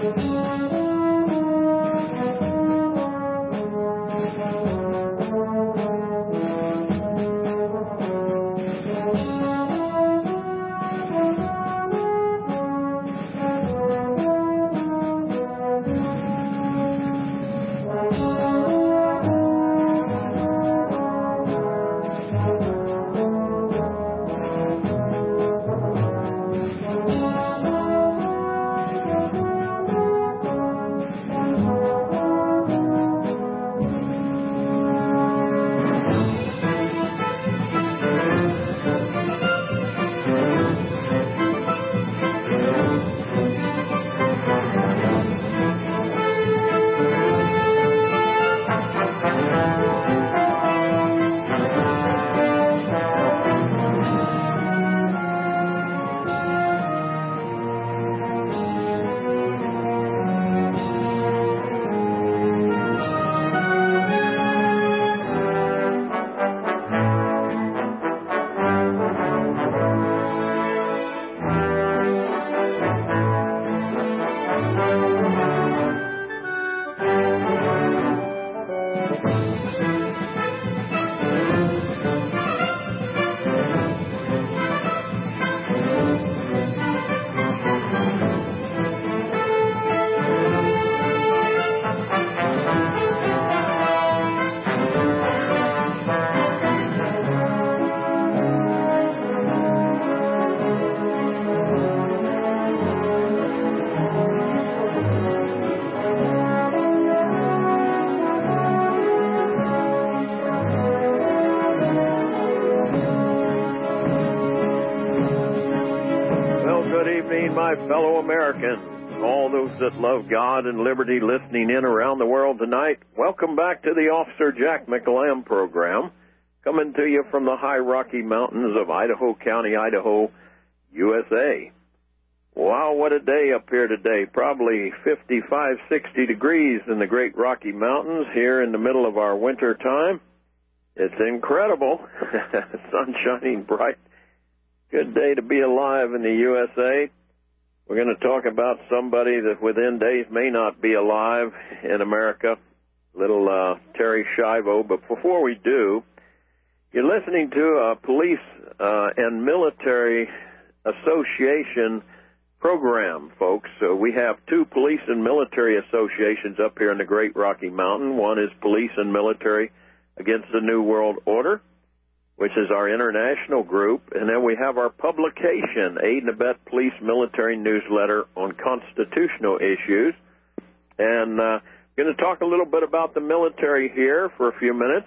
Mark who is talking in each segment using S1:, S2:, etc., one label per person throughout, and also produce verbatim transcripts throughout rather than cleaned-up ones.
S1: My fellow Americans, all those that love God and liberty listening in around the world tonight, welcome back to the Officer Jack McLam program, coming to you from the high Rocky Mountains of Idaho County, Idaho, U S A. Wow, what a day up here today. Probably fifty-five, sixty degrees in the Great Rocky Mountains here in the middle of our winter time. It's incredible. Sun shining bright. Good day to be alive in the U S A. We're going to talk about somebody that within days may not be alive in America, little uh, Terri Schiavo. But before we do, you're listening to a police uh, and military association program, folks. So we have two police and military associations up here in the Great Rocky Mountain. One is Police and Military Against the New World Order, which is our international group, and then we have our publication, Aid and Abet Police Military Newsletter on Constitutional Issues. And uh, I'm going to talk a little bit about the military here for a few minutes.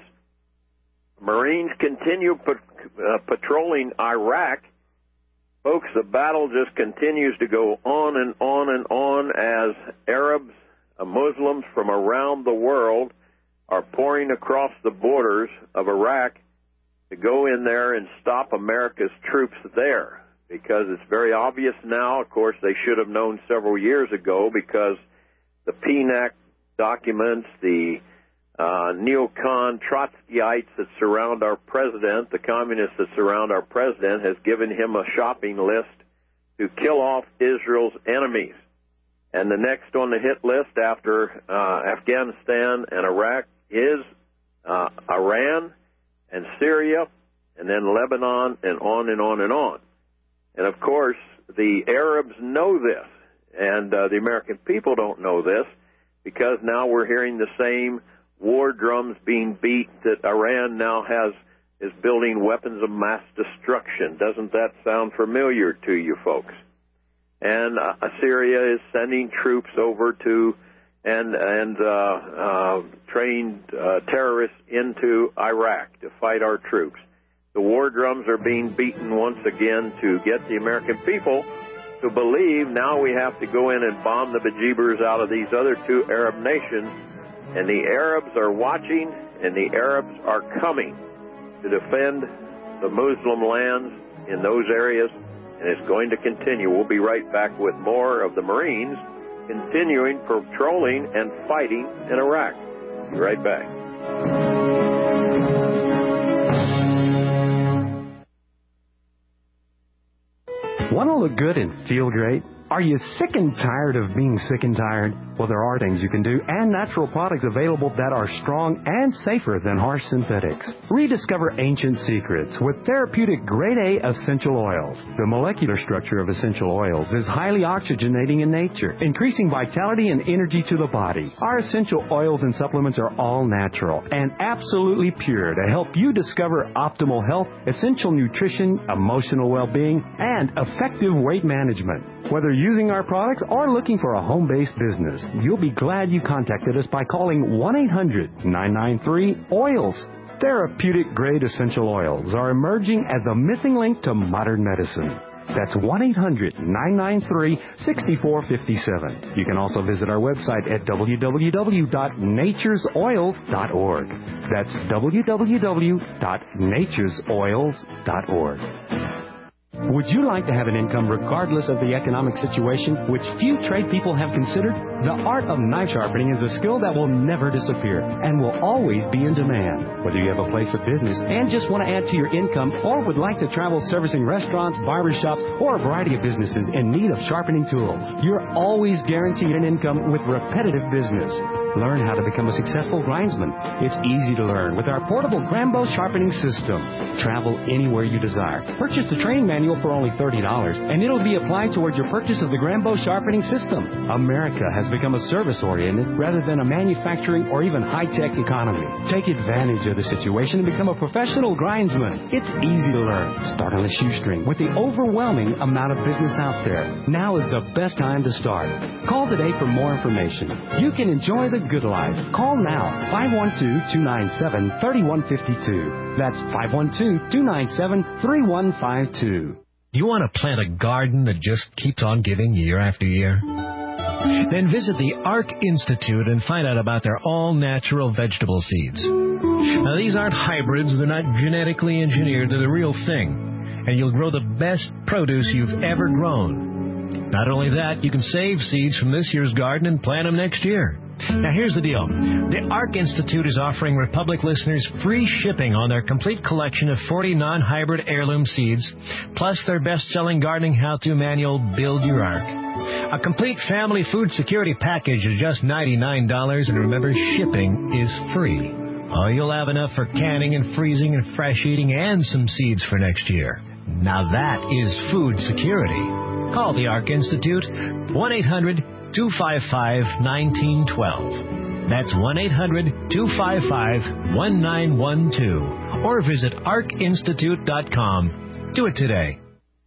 S1: Marines continue pat- uh, patrolling Iraq. Folks, the battle just continues to go on and on and on as Arabs, uh, Muslims from around the world are pouring across the borders of Iraq to go in there and stop America's troops there, because it's very obvious now. Of course, they should have known several years ago, because the P N A C documents, the uh, neocon Trotskyites that surround our president, the communists that surround our president, has given him a shopping list to kill off Israel's enemies. And the next on the hit list after uh, Afghanistan and Iraq is uh, Iran and Syria, and then Lebanon, and on and on and on. And, of course, the Arabs know this, and uh, the American people don't know this, because now we're hearing the same war drums being beat that Iran now has, is building weapons of mass destruction. Doesn't that sound familiar to you folks? And uh, Syria is sending troops over to and and uh, uh, trained uh, terrorists into Iraq to fight our troops. The war drums are being beaten once again to get the American people to believe now we have to go in and bomb the bejeebers out of these other two Arab nations. And the Arabs are watching, and the Arabs are coming to defend the Muslim lands in those areas, and it's going to continue. We'll be right back with more of the Marines continuing patrolling and fighting in Iraq. Be right back.
S2: Want to look good and feel great? Are you sick and tired of being sick and tired? Well, there are things you can do and natural products available that are strong and safer than harsh synthetics. Rediscover ancient secrets with therapeutic grade A essential oils. The molecular structure of essential oils is highly oxygenating in nature, increasing vitality and energy to the body. Our essential oils and supplements are all natural and absolutely pure to help you discover optimal health, essential nutrition, emotional well-being, and effective weight management. Whether using our products or looking for a home-based business, you'll be glad you contacted us by calling one eight hundred nine nine three oils. Therapeutic-grade essential oils are emerging as the missing link to modern medicine. That's one eight hundred nine nine three six four five seven. You can also visit our website at w w w dot natures oils dot org. That's w w w dot natures oils dot org. Would you like to have an income regardless of the economic situation, which few trade people have considered? The art of knife sharpening is a skill that will never disappear and will always be in demand. Whether you have a place of business and just want to add to your income or would like to travel servicing restaurants, barbershops, or a variety of businesses in need of sharpening tools, you're always guaranteed an income with repetitive business. Learn how to become a successful grindsman. It's easy to learn with our portable Grambo sharpening system. Travel anywhere you desire. Purchase the training manual for only thirty dollars, and it'll be applied toward your purchase of the Grambo sharpening system. America has become a service-oriented rather than a manufacturing or even high-tech economy. Take advantage of the situation and become a professional grindsman. It's easy to learn. Start on a shoestring with the overwhelming amount of business out there. Now is the best time to start. Call today for more information. You can enjoy the good life. Call now, five one two, two nine seven, three one five two. That's five one two, two nine seven, three one five two.
S3: Do you want to plant a garden that just keeps on giving year after year? Then visit the ARC Institute and find out about their all-natural vegetable seeds. Now, these aren't hybrids. They're not genetically engineered. They're the real thing. And you'll grow the best produce you've ever grown. Not only that, you can save seeds from this year's garden and plant them next year. Now, here's the deal. The ARC Institute is offering Republic listeners free shipping on their complete collection of forty non-hybrid heirloom seeds, plus their best-selling gardening how-to manual, Build Your Ark. A complete family food security package is just ninety-nine dollars, and remember, shipping is free. Oh, you'll have enough for canning and freezing and fresh eating and some seeds for next year. Now that is food security. Call the ARC Institute, one eight hundred two five five one nine one two. That's one eight hundred two five five one nine one two. Or visit arc institute dot com. Do it today.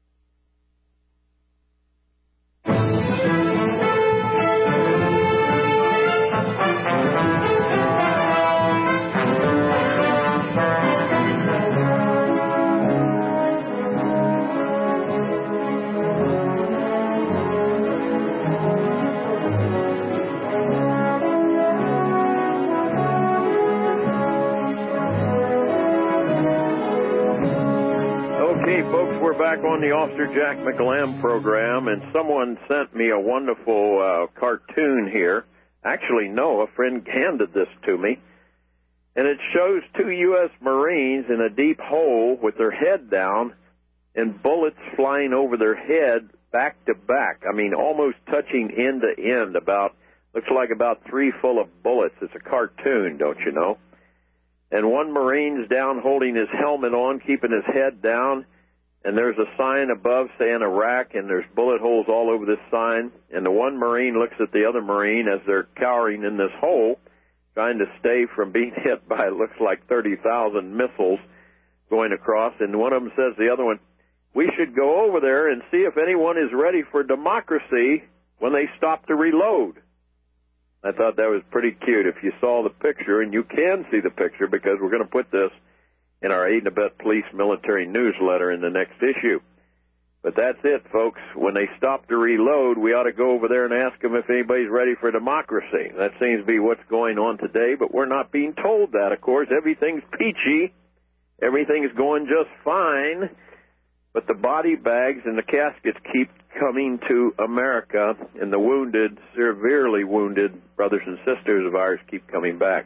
S1: Back on the Officer Jack McElham program, and someone sent me a wonderful uh, cartoon here. Actually, no, a friend handed this to me, and it shows two U S Marines in a deep hole with their head down and bullets flying over their head back to back. I mean, almost touching end to end. About looks like about three full of bullets. It's a cartoon, don't you know? And one Marine's down holding his helmet on, keeping his head down. And there's a sign above saying Iraq, and there's bullet holes all over this sign. And the one Marine looks at the other Marine as they're cowering in this hole, trying to stay from being hit by, it looks like, thirty thousand missiles going across. And one of them says to the other one, we should go over there and see if anyone is ready for democracy when they stop to reload. I thought that was pretty cute. If you saw the picture, and you can see the picture because we're going to put this in our Aid and Abet Police Military Newsletter in the next issue. But that's it, folks. When they stop to reload, we ought to go over there and ask them if anybody's ready for democracy. That seems to be what's going on today, but we're not being told that, of course. Everything's peachy. Everything's going just fine. But the body bags and the caskets keep coming to America, and the wounded, severely wounded brothers and sisters of ours keep coming back.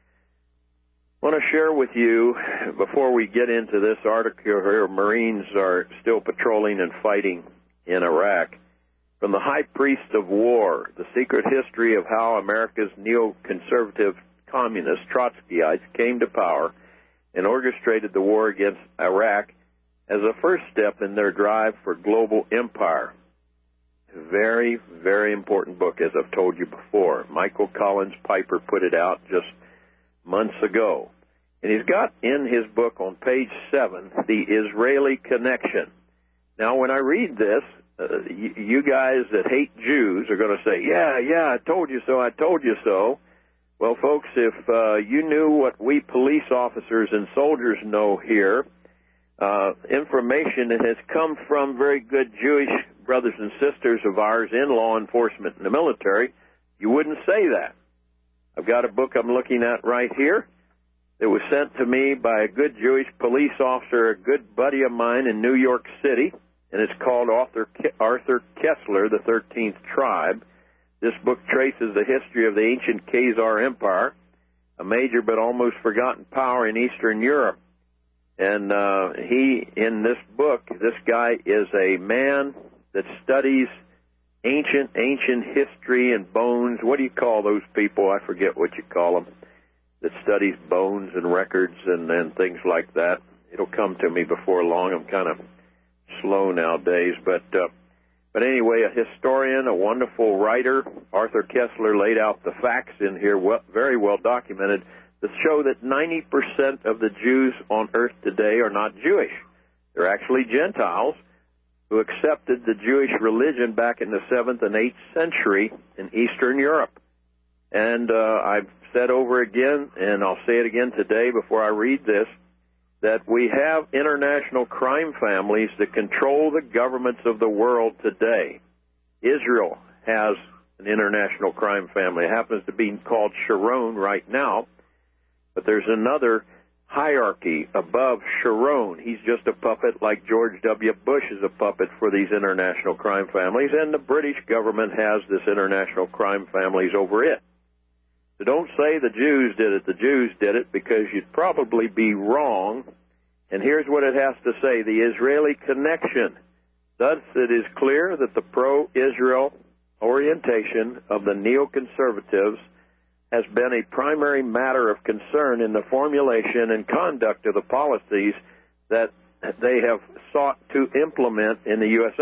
S1: I want to share with you, before we get into this article here, Marines are still patrolling and fighting in Iraq. From the High Priest of War, The Secret History of How America's Neoconservative Communists, Trotskyites, came to power and orchestrated the war against Iraq as a first step in their drive for global empire. Very, very important book, as I've told you before. Michael Collins Piper put it out just months ago. And he's got in his book on page seven, the Israeli connection. Now, when I read this, uh, you, you guys that hate Jews are going to say, yeah, yeah, I told you so, I told you so. Well, folks, if uh, you knew what we police officers and soldiers know here, uh, information that has come from very good Jewish brothers and sisters of ours in law enforcement and the military, you wouldn't say that. I've got a book I'm looking at right here. It was sent to me by a good Jewish police officer, a good buddy of mine in New York City, and it's called Arthur Arthur Koestler, The Thirteenth Tribe. This book traces the history of the ancient Khazar Empire, a major but almost forgotten power in Eastern Europe. And uh, he, in this book, this guy is a man that studies ancient, ancient history and bones. What do you call those people? I forget what you call them. That studies bones and records and, and things like that. It'll come to me before long. I'm kind of slow nowadays. But uh, but anyway, a historian, a wonderful writer, Arthur Koestler, laid out the facts in here, well, very well documented, that show that ninety percent of the Jews on earth today are not Jewish. They're actually Gentiles who accepted the Jewish religion back in the seventh and eighth century in Eastern Europe. And uh, I've said over again, and I'll say it again today before I read this, that we have international crime families that control the governments of the world today. Israel has an international crime family. It happens to be called Sharon right now, but there's another hierarchy above Sharon. He's just a puppet like George W. Bush is a puppet for these international crime families, and the British government has this international crime families over it. So don't say the Jews did it, the Jews did it, because you'd probably be wrong. And here's what it has to say, the Israeli connection. Thus it is clear that the pro-Israel orientation of the neoconservatives has been a primary matter of concern in the formulation and conduct of the policies that they have sought to implement in the U S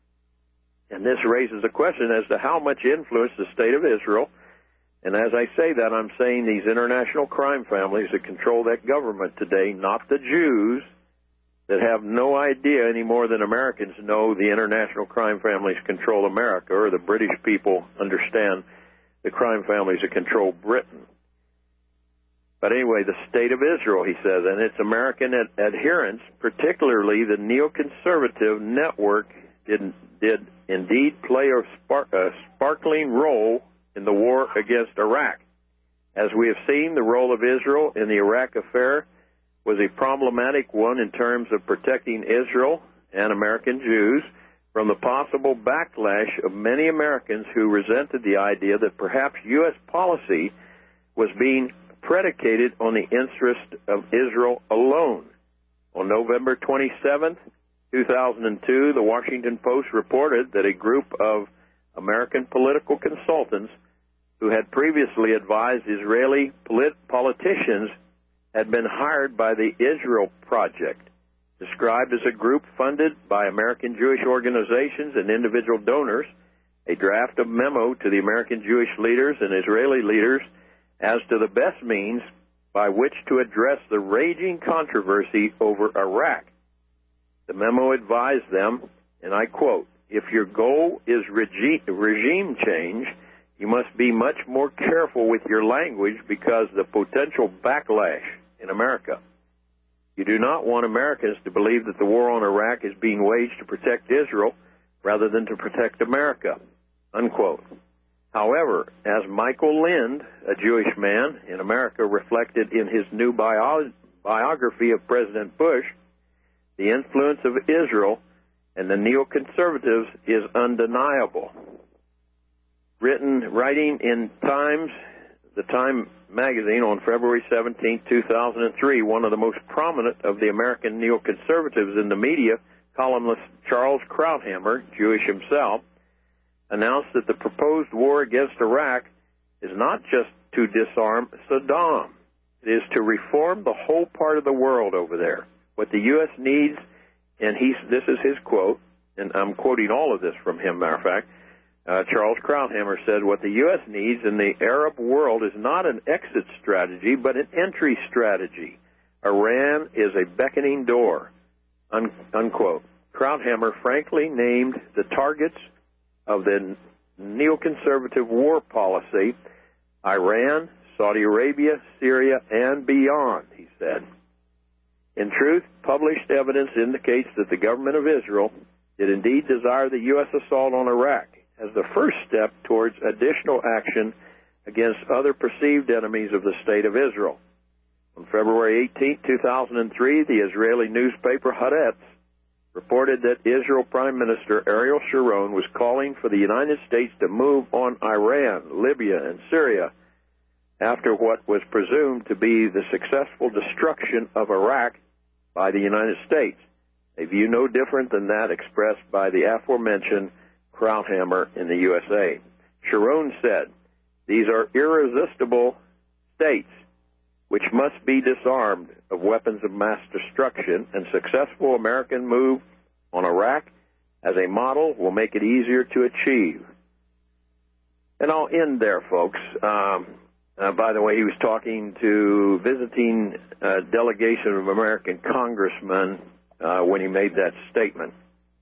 S1: A. And this raises a question as to how much influence the State of Israel, and as I say that, I'm saying these international crime families that control that government today, not the Jews that have no idea any more than Americans know the international crime families control America, or the British people understand the crime families that control Britain. But anyway, the State of Israel, he says, and its American ad- adherents, particularly the neoconservative network, did, did indeed play a, spark, a sparkling role in the war against Iraq. As we have seen, the role of Israel in the Iraq affair was a problematic one in terms of protecting Israel and American Jews from the possible backlash of many Americans who resented the idea that perhaps U S policy was being predicated on the interest of Israel alone. On November twenty-seventh, two thousand two, the Washington Post reported that a group of American political consultants who had previously advised Israeli polit- politicians had been hired by the Israel Project, described as a group funded by American Jewish organizations and individual donors, a draft of memo to the American Jewish leaders and Israeli leaders as to the best means by which to address the raging controversy over Iraq. The memo advised them, and I quote, "If your goal is regi- regime change, you must be much more careful with your language because the potential backlash in America. You do not want Americans to believe that the war on Iraq is being waged to protect Israel rather than to protect America," unquote. However, as Michael Lind, a Jewish man in America, reflected in his new bio- biography of President Bush, the influence of Israel and the neoconservatives is undeniable. Written, writing in Times, the Time magazine on February seventeenth, two thousand three, one of the most prominent of the American neoconservatives in the media, columnist Charles Krauthammer, Jewish himself, announced that the proposed war against Iraq is not just to disarm Saddam. It is to reform the whole part of the world over there. What the U S needs, and he's, this is his quote, and I'm quoting all of this from him, matter of fact, uh, Charles Krauthammer said, what the U S needs in the Arab world is not an exit strategy, but an entry strategy. Iran is a beckoning door, un, unquote. Krauthammer frankly named the targets of the neoconservative war policy Iran, Saudi Arabia, Syria, and beyond, he said. In truth, published evidence indicates that the government of Israel did indeed desire the U S assault on Iraq as the first step towards additional action against other perceived enemies of the State of Israel. On February eighteenth, two thousand three, the Israeli newspaper Haaretz reported that Israel Prime Minister Ariel Sharon was calling for the United States to move on Iran, Libya, and Syria after what was presumed to be the successful destruction of Iraq by the United States, a view no different than that expressed by the aforementioned Krauthammer in the U S A. Sharon said, these are irresistible states which must be disarmed of weapons of mass destruction, and successful American move on Iraq as a model will make it easier to achieve. And I'll end there, folks. Um, uh, by the way, he was talking to visiting uh, delegation of American congressmen uh, when he made that statement.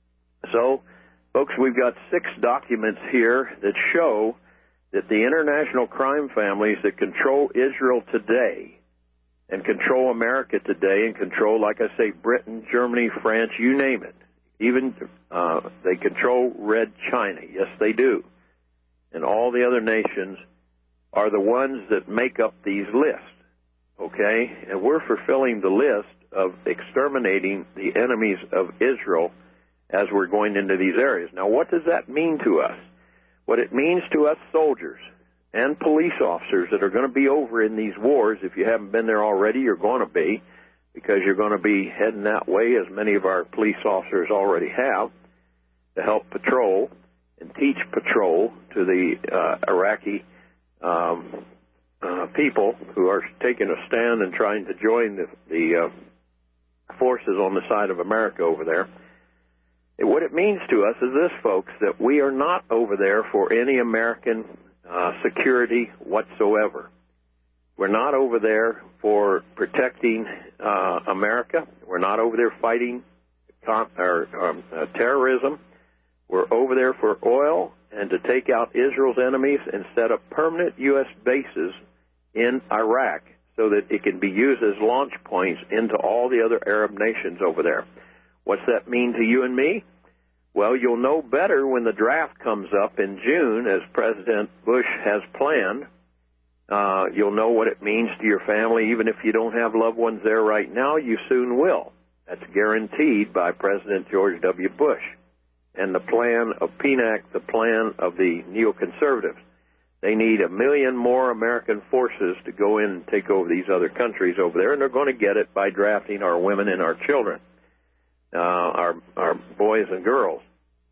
S1: So, folks, we've got six documents here that show that the international crime families that control Israel today and control America today and control, like I say, Britain, Germany, France, you name it. Even uh, they control Red China. Yes, they do. And all the other nations are the ones that make up these lists, okay? And we're fulfilling the list of exterminating the enemies of Israel as we're going into these areas. Now, what does that mean to us? What it means to us soldiers and police officers that are going to be over in these wars, if you haven't been there already, you're going to be, because you're going to be heading that way, as many of our police officers already have, to help patrol and teach patrol to the uh, Iraqi um, uh, people who are taking a stand and trying to join the, the uh, forces on the side of America over there. What it means to us is this, folks, that we are not over there for any American uh, security whatsoever. We're not over there for protecting uh, America. We're not over there fighting con- or, um, uh, terrorism. We're over there for oil and to take out Israel's enemies and set up permanent U S bases in Iraq so that it can be used as launch points into all the other Arab nations over there. What's that mean to you and me? Well, you'll know better when the draft comes up in June, as President Bush has planned. Uh, you'll know what it means to your family. Even if you don't have loved ones there right now, you soon will. That's guaranteed by President George W. Bush. And the plan of P N A C, the plan of the neoconservatives. They need a million more American forces to go in and take over these other countries over there, and they're going to get it by drafting our women and our children. Uh, our our boys and girls.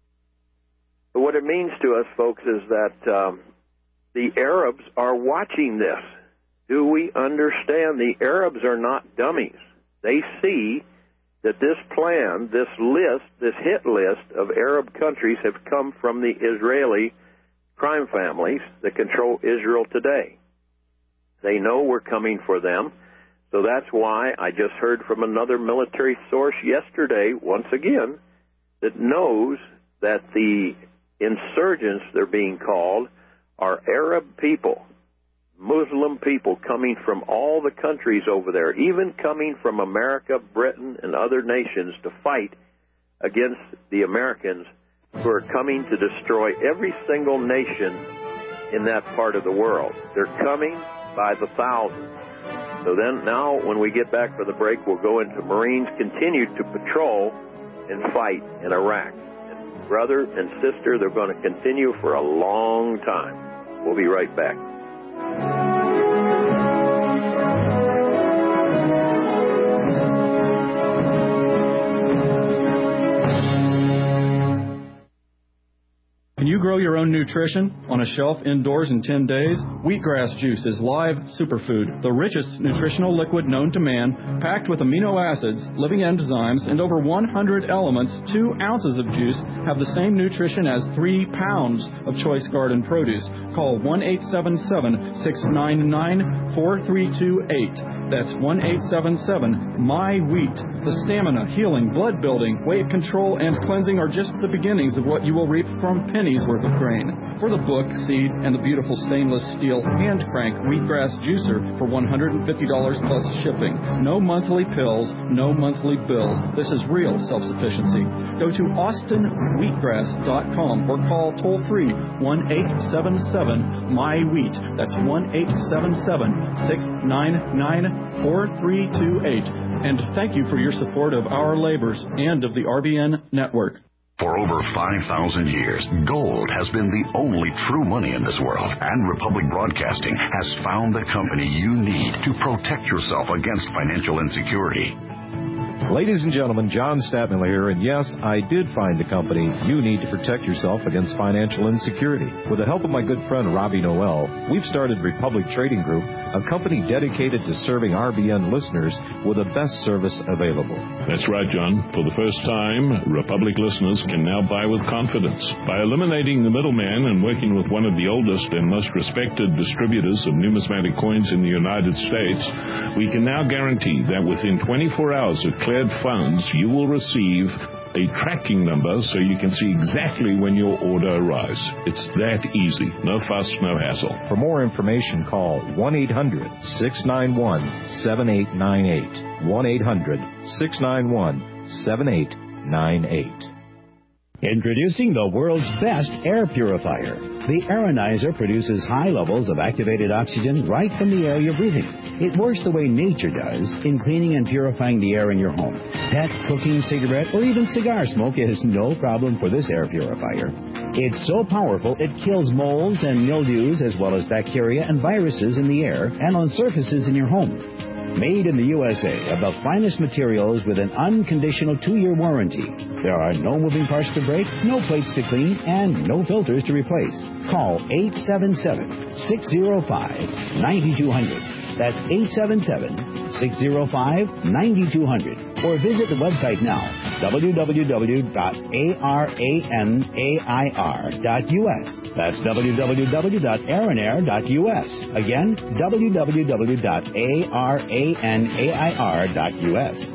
S1: But what it means to us, folks, is that um, the Arabs are watching this. Do we understand? The Arabs are not dummies. They see that this plan, this list, this hit list of Arab countries have come from the Israeli crime families that control Israel today. They know we're coming for them. So that's why I just heard from another military source yesterday, once again, that knows that the insurgents, they're being called, are Arab people, Muslim people coming from all the countries over there, even coming from America, Britain, and other nations to fight against the Americans who are coming to destroy every single nation in that part of the world. They're coming by the thousands. So then now when we get back for the break, we'll go into Marines continue to patrol and fight in Iraq. And brother and sister, they're going to continue for a long time. We'll be right back.
S4: Can you grow your own nutrition on a shelf indoors in ten days? Wheatgrass juice is live superfood, the richest nutritional liquid known to man, packed with amino acids, living enzymes, and over one hundred elements. Two ounces of juice have the same nutrition as three pounds of choice garden produce. Call one eight seven seven, six nine nine, four three two eight. That's one eight seven seven, M Y wheat. The stamina, healing, blood building, weight control, and cleansing are just the beginnings of what you will reap from pennies worth of grain. For the book, seed, and the beautiful stainless steel hand crank wheatgrass juicer for one hundred fifty dollars plus shipping. No monthly pills, no monthly bills. This is real self-sufficiency. Go to austin wheatgrass dot com or call toll-free one eight seven seven, M Y wheat. That's one eight seven seven, six nine nine, four three two eight. And thank you for your support of our labors and of the R B N network.
S5: For over five thousand years, gold has been the only true money in this world, and Republic Broadcasting has found the company you need to protect yourself against financial insecurity.
S6: Ladies and gentlemen, John Statmiller here, and yes, I did find the company you need to protect yourself against financial insecurity. With the help of my good friend Robbie Noel, we've started Republic Trading Group, a company dedicated to serving R B N listeners with the best service available.
S7: That's right, John. For the first time, Republic listeners can now buy with confidence. By eliminating the middleman and working with one of the oldest and most respected distributors of numismatic coins in the United States, we can now guarantee that within twenty-four hours of cleared funds, you will receive a tracking number so you can see exactly when your order arrives. It's that easy. No fuss, no hassle.
S6: For more information, call one eight hundred, six nine one, seven eight nine eight. one eight hundred, six nine one, seven eight nine eight.
S8: Introducing the world's best air purifier. The Aeronizer produces high levels of activated oxygen right from the air you're breathing. It works the way nature does in cleaning and purifying the air in your home. Pet, cooking, cigarette, or even cigar smoke is no problem for this air purifier. It's so powerful it kills molds and mildews as well as bacteria and viruses in the air and on surfaces in your home. Made in the U S A of the finest materials with an unconditional two-year warranty. There are no moving parts to break, no plates to clean, and no filters to replace. Call eight seven seven, six zero five, nine two zero zero. That's eight seven seven, six zero five, nine two zero zero. Or visit the website now, w w w dot arenair dot u s. That's w w w dot arenair dot u s. Again, w w w dot arenair dot u s.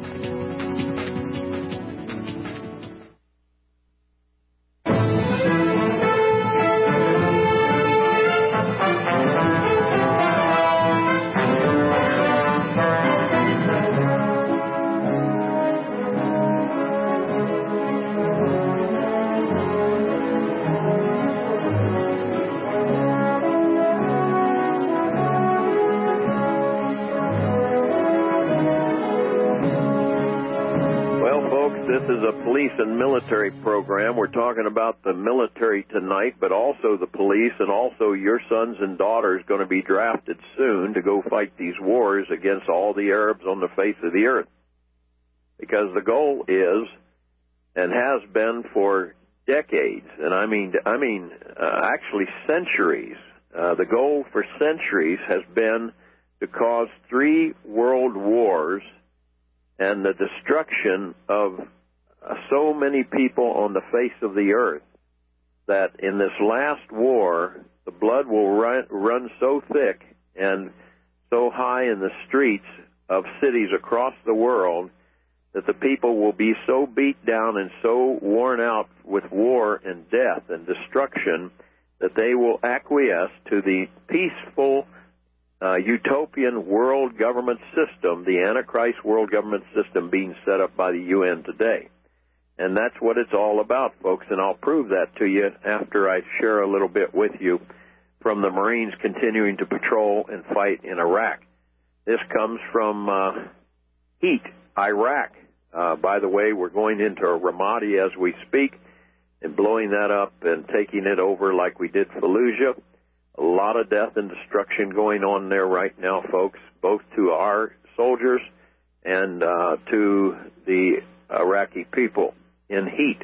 S1: And military program. We're talking about the military tonight, but also the police, and also your sons and daughters going to be drafted soon to go fight these wars against all the Arabs on the face of the earth. Because the goal is, and has been for decades, and I mean, I mean, uh, actually centuries. Uh, the goal for centuries has been to cause three world wars and the destruction of Uh, so many people on the face of the earth that in this last war, the blood will run, run so thick and so high in the streets of cities across the world that the people will be so beat down and so worn out with war and death and destruction that they will acquiesce to the peaceful uh, utopian world government system, the Antichrist world government system being set up by the U N today. And that's what it's all about, folks, and I'll prove that to you after I share a little bit with you from the Marines continuing to patrol and fight in Iraq. This comes from uh, Heat, Iraq. Uh, by the way, we're going into Ramadi as we speak and blowing that up and taking it over like we did Fallujah. A lot of death and destruction going on there right now, folks, both to our soldiers and uh, to the Iraqi people in Heat.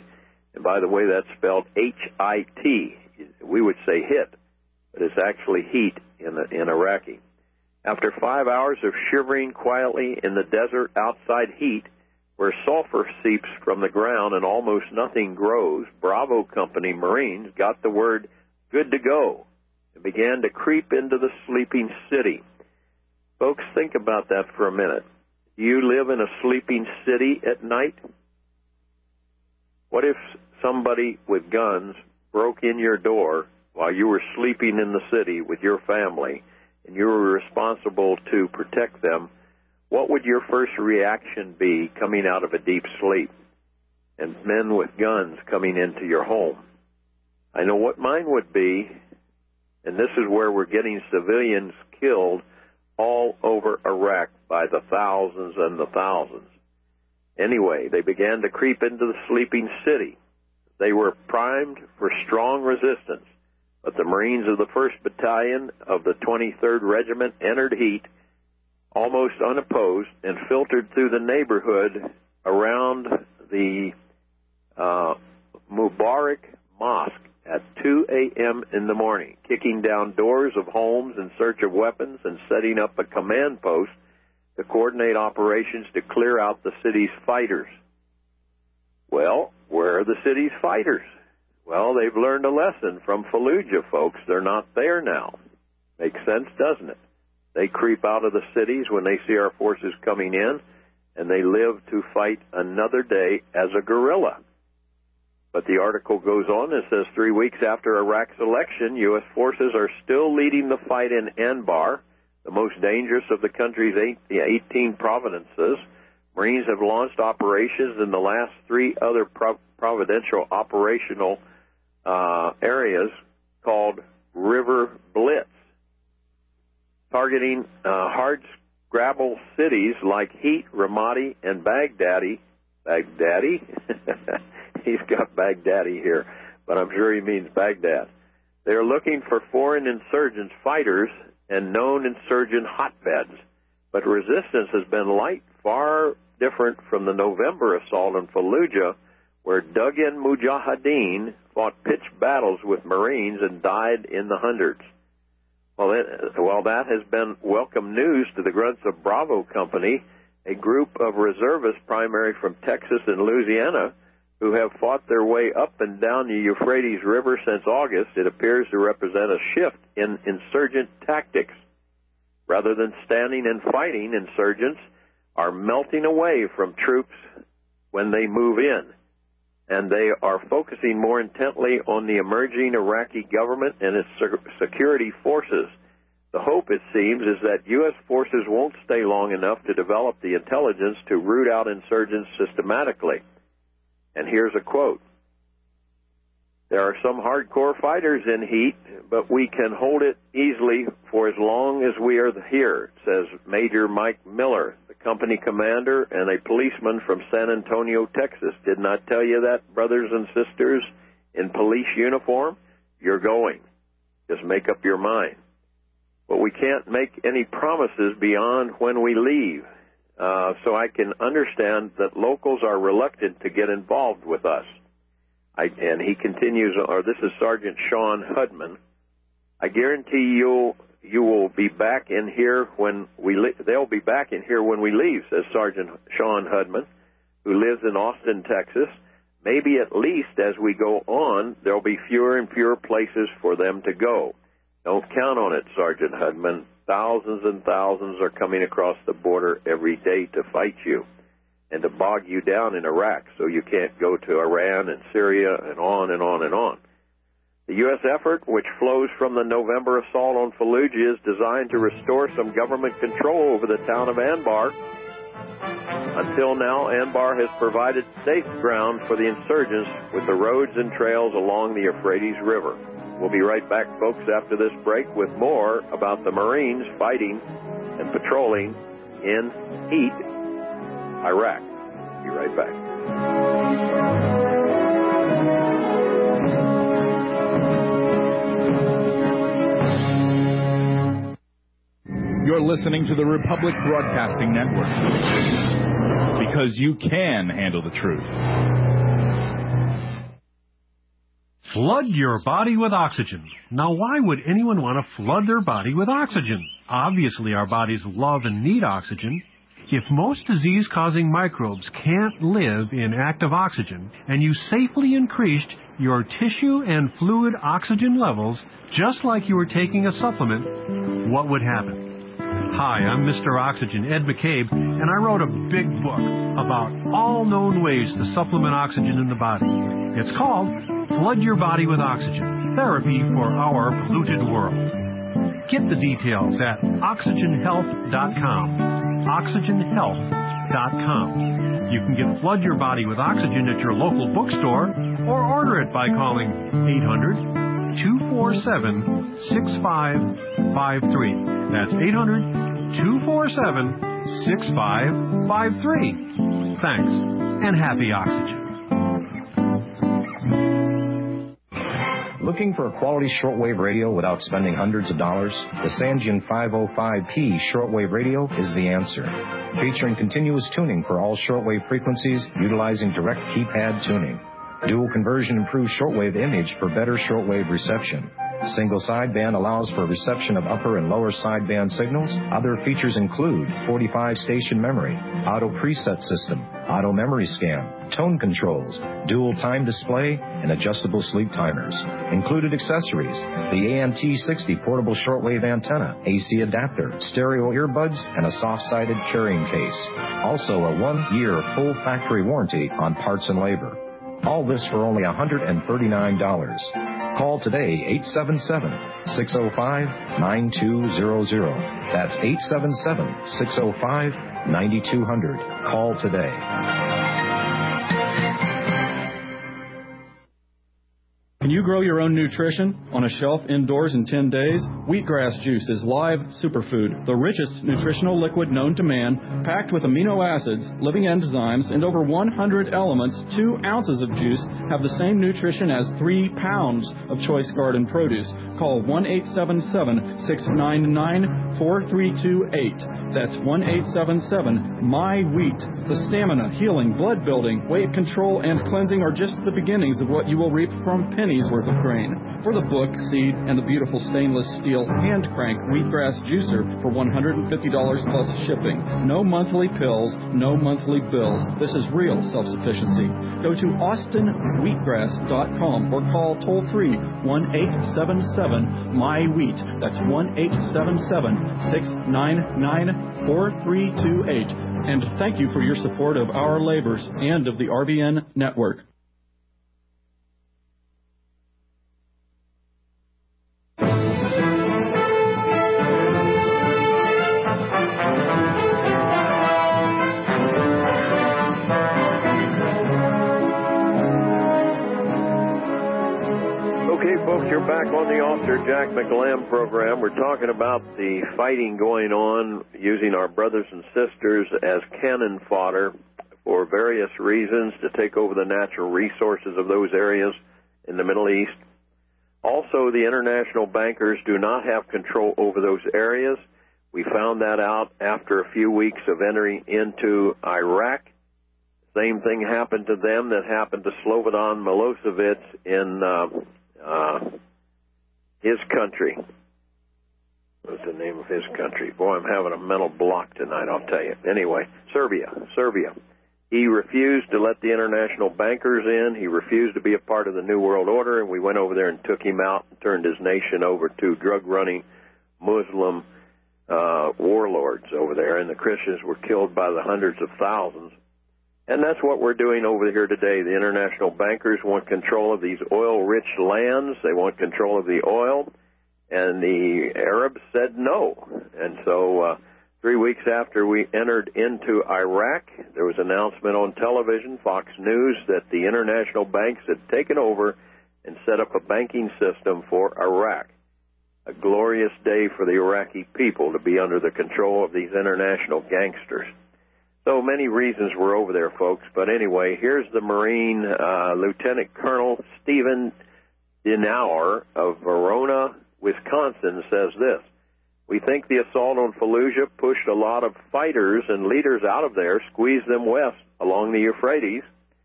S1: And by the way, that's spelled H I T. We would say hit, but it's actually heat in, the, in Iraqi. After five hours of shivering quietly in the desert outside heat, where sulfur seeps from the ground and almost nothing grows, Bravo Company Marines got the word good to go and began to creep into the sleeping city. Folks, think about that for a minute. Do you live in a sleeping city at night? What if somebody with guns broke in your door while you were sleeping in the city with your family and you were responsible to protect them? What would your first reaction be coming out of a deep sleep and men with guns coming into your home? I know what mine would be, and this is where we're getting civilians killed all over Iraq by the thousands and the thousands. Anyway, they began to creep into the sleeping city. They were primed for strong resistance, but the Marines of the first Battalion of the twenty-third Regiment entered heat almost unopposed and filtered through the neighborhood around the uh, Mubarak Mosque at two a.m. in the morning, kicking down doors of homes in search of weapons and setting up a command post to coordinate operations to clear out the city's fighters. Well, where are the city's fighters? Well, they've learned a lesson from Fallujah, folks. They're not there now. Makes sense, doesn't it? They creep out of the cities when they see our forces coming in, and they live to fight another day as a guerrilla. But the article goes on and says three weeks after Iraq's election, U S forces are still leading the fight in Anbar, the most dangerous of the country's eighteen provinces. Marines have launched operations in the last three other prov- providential operational uh, areas called River Blitz, targeting uh, hard-scrabble cities like Heat, Ramadi, and Baghdadi. Baghdadi? He's got Baghdadi here, but I'm sure he means Baghdad. They're looking for foreign insurgents fighters and known insurgent hotbeds, but resistance has been light, far different from the November assault on Fallujah, where dug-in mujahideen fought pitched battles with Marines and died in the hundreds. Well, it, well, that has been welcome news to the grunts of Bravo Company, a group of reservists primarily from Texas and Louisiana who have fought their way up and down the Euphrates River since August. It appears to represent a shift in insurgent tactics. Rather than standing and fighting, insurgents are melting away from troops when they move in, and they are focusing more intently on the emerging Iraqi government and its security forces. The hope, it seems, is that U S forces won't stay long enough to develop the intelligence to root out insurgents systematically. And here's a quote. There are some hardcore fighters in heat, but we can hold it easily for as long as we are here, says Major Mike Miller, the company commander and a policeman from San Antonio, Texas. Did not tell you that, brothers and sisters in police uniform? You're going. Just make up your mind. But we can't make any promises beyond when we leave. Uh, so I can understand that locals are reluctant to get involved with us. I, and he continues, or this is Sergeant Sean Hudman. I guarantee you'll you will be back in here when we li- they'll be back in here when we leave, says Sergeant Sean Hudman, who lives in Austin, Texas. Maybe at least as we go on, there'll be fewer and fewer places for them to go. Don't count on it, Sergeant Hudman. Thousands and thousands are coming across the border every day to fight you and to bog you down in Iraq so you can't go to Iran and Syria and on and on and on. The U S effort, which flows from the November assault on Fallujah, is designed to restore some government control over the town of Anbar. Until now, Anbar has provided safe ground for the insurgents with the roads and trails along the Euphrates River. We'll be right back, folks, after this break with more about the Marines fighting and patrolling in heat, Iraq. Be right back.
S9: You're listening to the Republic Broadcasting Network, because you can handle the truth.
S10: Flood your body with oxygen. Now, why would anyone want to flood their body with oxygen? Obviously, our bodies love and need oxygen. If most disease-causing microbes can't live in active oxygen, and you safely increased your tissue and fluid oxygen levels just like you were taking a supplement, what would happen? Hi, I'm Mister Oxygen, Ed McCabe, and I wrote a big book about all known ways to supplement oxygen in the body. It's called Flood Your Body with Oxygen, Therapy for Our Polluted World. Get the details at oxygen health dot com. oxygen health dot com. You can get Flood Your Body with Oxygen at your local bookstore or order it by calling eight hundred, two four seven, six five five three. That's eight hundred, two four seven, six five five three. Thanks, and happy oxygen.
S6: Looking for a quality shortwave radio without spending hundreds of dollars? The Sangean five oh five P shortwave radio is the answer. Featuring continuous tuning for all shortwave frequencies utilizing direct keypad tuning. Dual conversion improves shortwave image for better shortwave reception. Single sideband allows for reception of upper and lower sideband signals. Other features include forty-five station memory, auto preset system, auto memory scan, tone controls, dual time display, and adjustable sleep timers. Included accessories: the A N T sixty portable shortwave antenna, A C adapter, stereo earbuds, and a soft-sided carrying case. Also a one-year full factory warranty on parts and labor. All this for only one hundred thirty-nine dollars. Call today, eight seven seven, six oh five, nine two zero zero. That's eight seven seven, six oh five, nine two zero zero. Call today.
S4: Can you grow your own nutrition on a shelf indoors in ten days? Wheatgrass juice is live superfood, the richest nutritional liquid known to man, packed with amino acids, living enzymes, and over one hundred elements. Two ounces of juice have the same nutrition as three pounds of choice garden produce. Call one eight seven seven, six nine nine, four three two eight. That's one eight seven seven, M Y wheat. The stamina, healing, blood building, weight control, and cleansing are just the beginnings of what you will reap from pennies worth of grain. For the book, seed, and the beautiful stainless steel hand crank wheatgrass juicer for one hundred fifty dollars plus shipping. No monthly pills, no monthly bills. This is real self-sufficiency. Go to austin wheatgrass dot com or call toll free one eight seven seven, M Y wheat. That's one eight seven seven, six nine nine, four three two eight. And thank you for your support of our labors and of the R B N network.
S1: You're back on the Officer Jack McLam program. We're talking about the fighting going on using our brothers and sisters as cannon fodder for various reasons to take over the natural resources of those areas in the Middle East. Also, the international bankers do not have control over those areas. We found that out after a few weeks of entering into Iraq. Same thing happened to them that happened to Slobodan Milosevic in uh, Uh, his country. What's the name of his country? Boy, I'm having a mental block tonight, I'll tell you. Anyway, Serbia. Serbia. He refused to let the international bankers in. He refused to be a part of the New World Order, and we went over there and took him out and turned his nation over to drug-running Muslim uh, warlords over there, and the Christians were killed by the hundreds of thousands. And that's what we're doing over here today. The international bankers want control of these oil-rich lands. They want control of the oil. And the Arabs said no. And so uh, three weeks after we entered into Iraq, there was an announcement on television, Fox News, that the international banks had taken over and set up a banking system for Iraq. A glorious day for the Iraqi people to be under the control of these international gangsters. So many reasons we're over there, folks. But anyway, here's the Marine uh, Lieutenant Colonel Stephen Dinauer of Verona, Wisconsin, says this. We think the assault on Fallujah pushed a lot of fighters and leaders out of there, squeezed them west along the Euphrates.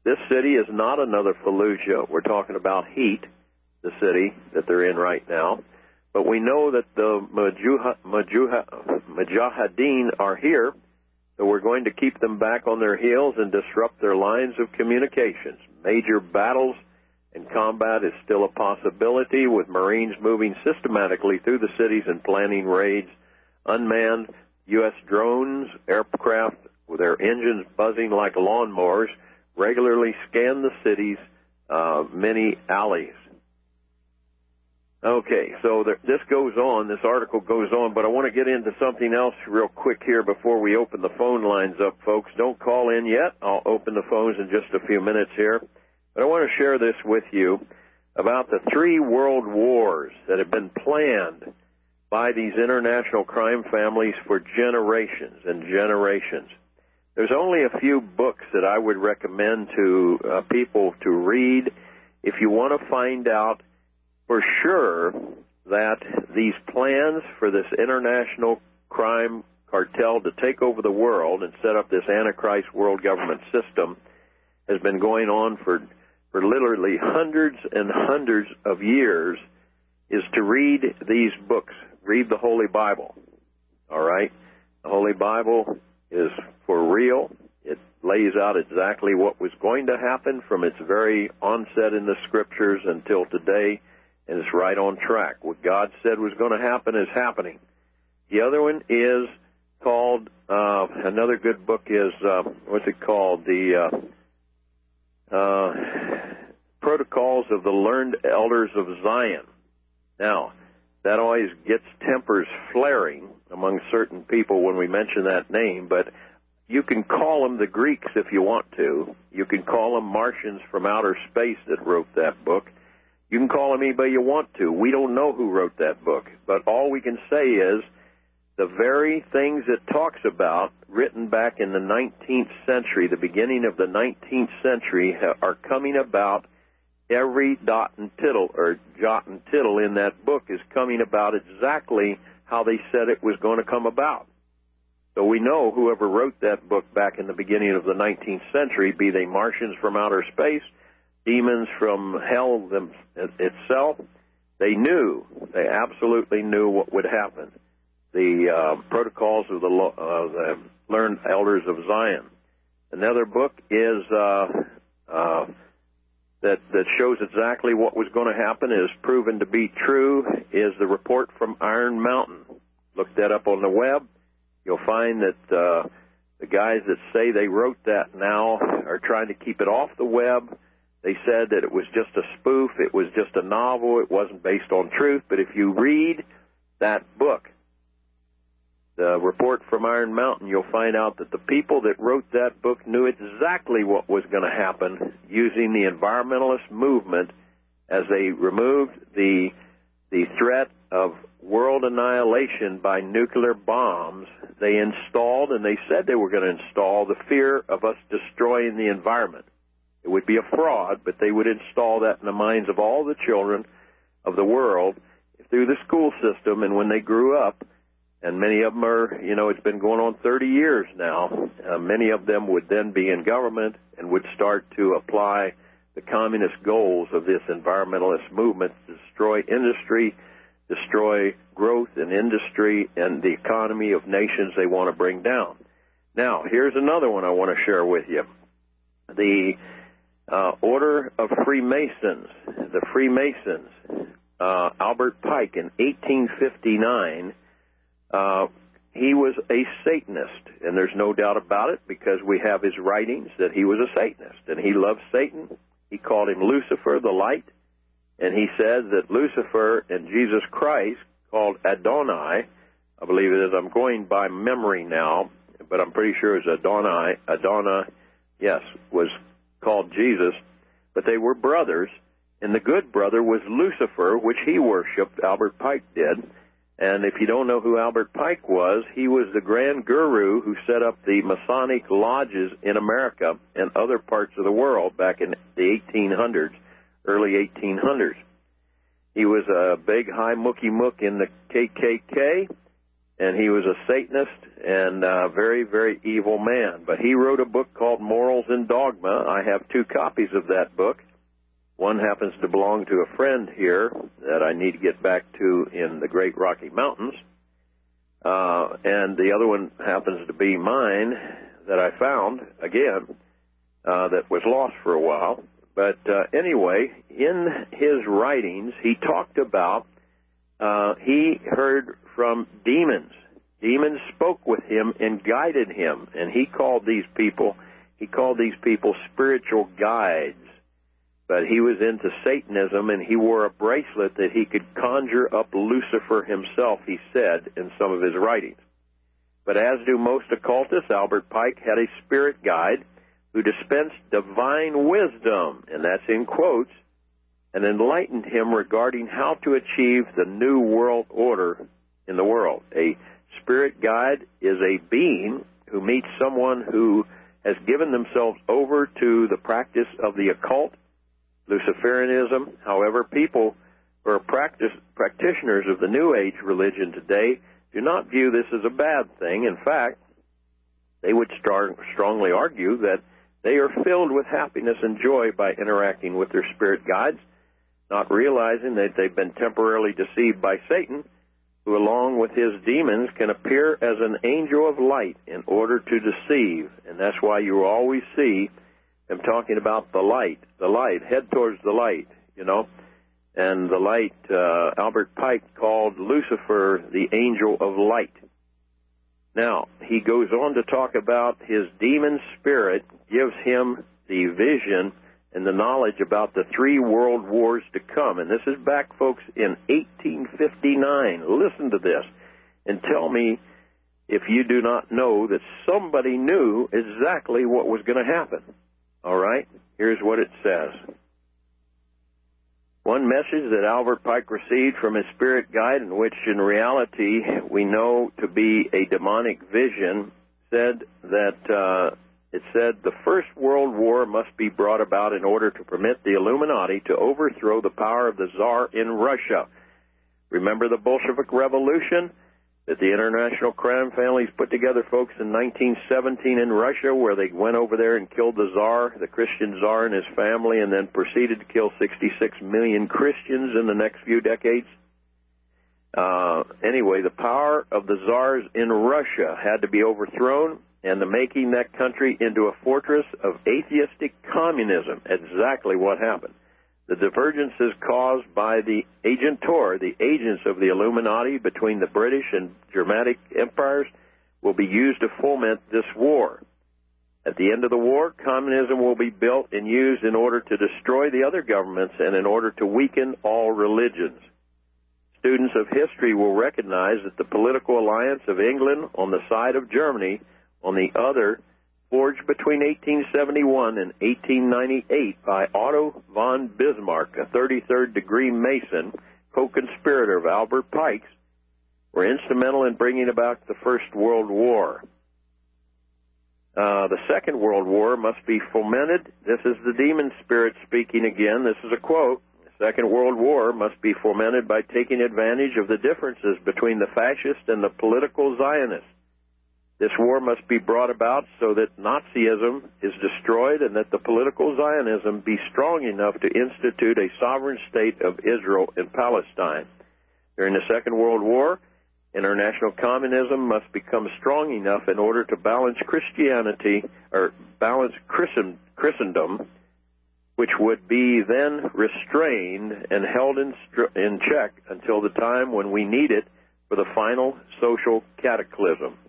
S1: this city is not another Fallujah. We're talking about heat, the city that they're in right now. But we know that the Majuha, Majuha, Mujahideen are here, so we're going to keep them back on their heels and disrupt their lines of communications. Major battles and combat is still a possibility, with Marines moving systematically through the cities and planning raids. Unmanned U S drones, aircraft with their engines buzzing like lawnmowers, regularly scan the city's uh, many alleys. Okay, so there, this goes on, this article goes on, but I want to get into something else real quick here before we open the phone lines up, folks. Don't call in yet. I'll open the phones in just a few minutes here. But I want to share this with you about the three world wars that have been planned by these international crime families for generations and generations. There's only a few books that I would recommend to uh, people to read if you want to find out for sure that these plans for this international crime cartel to take over the world and set up this Antichrist world government system has been going on for, for literally hundreds and hundreds of years, is to read these books. Read the Holy Bible, all right? The Holy Bible is for real. It lays out exactly what was going to happen from its very onset in the Scriptures until today, and it's right on track. What God said was going to happen is happening. The other one is called, uh, another good book is, uh, what's it called? The uh, uh, Protocols of the Learned Elders of Zion. Now, that always gets tempers flaring among certain people when we mention that name, but you can call them the Greeks if you want to. You can call them Martians from outer space that wrote that book. You can call them anybody you want to. We don't know who wrote that book, but all we can say is the very things it talks about, written back in the nineteenth century, the beginning of the nineteenth century, are coming about. Every dot and tittle, or jot and tittle in that book is coming about exactly how they said it was going to come about. So we know whoever wrote that book back in the beginning of the nineteenth century, be they Martians from outer space, demons from hell them, itself, they knew, they absolutely knew what would happen. The uh, Protocols of the, uh, the Learned Elders of Zion. Another book is uh, uh, that, that shows exactly what was going to happen, is proven to be true, is the Report from Iron Mountain. Look that up on the web. You'll find that uh, the guys that say they wrote that now are trying to keep it off the web. They said that it was just a spoof, it was just a novel, it wasn't based on truth. But if you read that book, the Report from Iron Mountain, you'll find out that the people that wrote that book knew exactly what was going to happen using the environmentalist movement as they removed the the threat of world annihilation by nuclear bombs. They installed, and they said they were going to install, the fear of us destroying the environment. It would be a fraud, but they would install that in the minds of all the children of the world through the school system, and when they grew up, and many of them are, you know, it's been going on thirty years now, uh, many of them would then be in government and would start to apply the communist goals of this environmentalist movement to destroy industry, destroy growth in industry and the economy of nations they want to bring down. Now, here's another one I want to share with you. The uh, Order of Freemasons, the Freemasons, uh, Albert Pike in eighteen fifty-nine, uh, he was a Satanist, and there's no doubt about it because we have his writings that he was a Satanist, and he loved Satan. He called him Lucifer, the light, and he said that Lucifer and Jesus Christ, called Adonai, I believe it is, I'm going by memory now, but I'm pretty sure it's Adonai, Adonai, yes, was called Jesus, but they were brothers, and the good brother was Lucifer, which he worshipped, Albert Pike did. And if you don't know who Albert Pike was, he was the grand guru who set up the Masonic lodges in America and other parts of the world back in the eighteen hundreds, early eighteen hundreds. He was a big high mookie mook in the K K K, and he was a Satanist and a very, very evil man. But he wrote a book called Morals and Dogma. I have two copies of that book. One happens to belong to a friend here that I need to get back to in the Great Rocky Mountains. Uh, and the other one happens to be mine that I found, again, uh, that was lost for a while. But uh, anyway, in his writings, he talked about, uh, he heard from demons. Demons spoke with him and guided him. And he called these people, he called these people spiritual guides. But he was into Satanism, and he wore a bracelet that he could conjure up Lucifer himself, he said, in some of his writings. But as do most occultists, Albert Pike had a spirit guide who dispensed divine wisdom, and that's in quotes, and enlightened him regarding how to achieve the new world order in the world. A spirit guide is a being who meets someone who has given themselves over to the practice of the occult, Luciferianism. However, people who are practice, practitioners of the New Age religion today do not view this as a bad thing. In fact, they would star, strongly argue that they are filled with happiness and joy by interacting with their spirit guides, not realizing that they've been temporarily deceived by Satan, who along with his demons can appear as an angel of light in order to deceive. And that's why you always see them talking about the light, the light, head towards the light, you know. And the light, uh, Albert Pike called Lucifer the angel of light. Now, he goes on to talk about his demon spirit gives him the vision and the knowledge about the three world wars to come. And this is back, folks, in eighteen fifty-nine. Listen to this and tell me if you do not know that somebody knew exactly what was going to happen. All right? Here's what it says. One message that Albert Pike received from his spirit guide, in which in reality we know to be a demonic vision, said that uh, it said the First World War must be brought about in order to permit the Illuminati to overthrow the power of the Tsar in Russia. Remember the Bolshevik Revolution that the international crime families put together, folks, in nineteen seventeen in Russia, where they went over there and killed the Tsar, the Christian Tsar and his family, and then proceeded to kill sixty-six million Christians in the next few decades? Uh, anyway, the power of the Tsars in Russia had to be overthrown, and the making that country into a fortress of atheistic communism. Exactly what happened. The divergences caused by the agentur, the agents of the Illuminati between the British and Germanic empires, will be used to foment this war. At the end of the war, communism will be built and used in order to destroy the other governments and in order to weaken all religions. Students of history will recognize that the political alliance of England on the side of Germany on the other, forged between eighteen seventy-one and eighteen ninety-eight by Otto von Bismarck, a thirty-third degree Mason, co-conspirator of Albert Pike's, were instrumental in bringing about the First World War. Uh, the Second World War must be fomented. This is the demon spirit speaking again. This is a quote. The Second World War must be fomented by taking advantage of the differences between the fascist and the political Zionists. This war must be brought about so that Nazism is destroyed and that the political Zionism be strong enough to institute a sovereign state of Israel in Palestine. During the Second World War, international communism must become strong enough in order to balance Christianity, or balance Christen, Christendom, which would be then restrained and held in, in check until the time when we need it for the final social cataclysm.